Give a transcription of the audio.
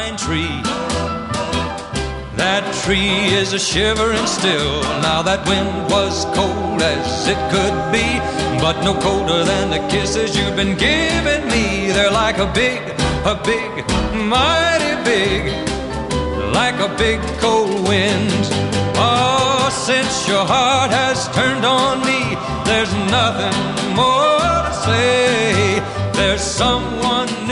pine tree. That tree is a shivering still. Now that wind was cold as it could be, but no colder than the kisses you've been giving me. They're like a big, mighty big, like a big cold wind. Oh, since your heart has turned on me, there's nothing more to say. There's someone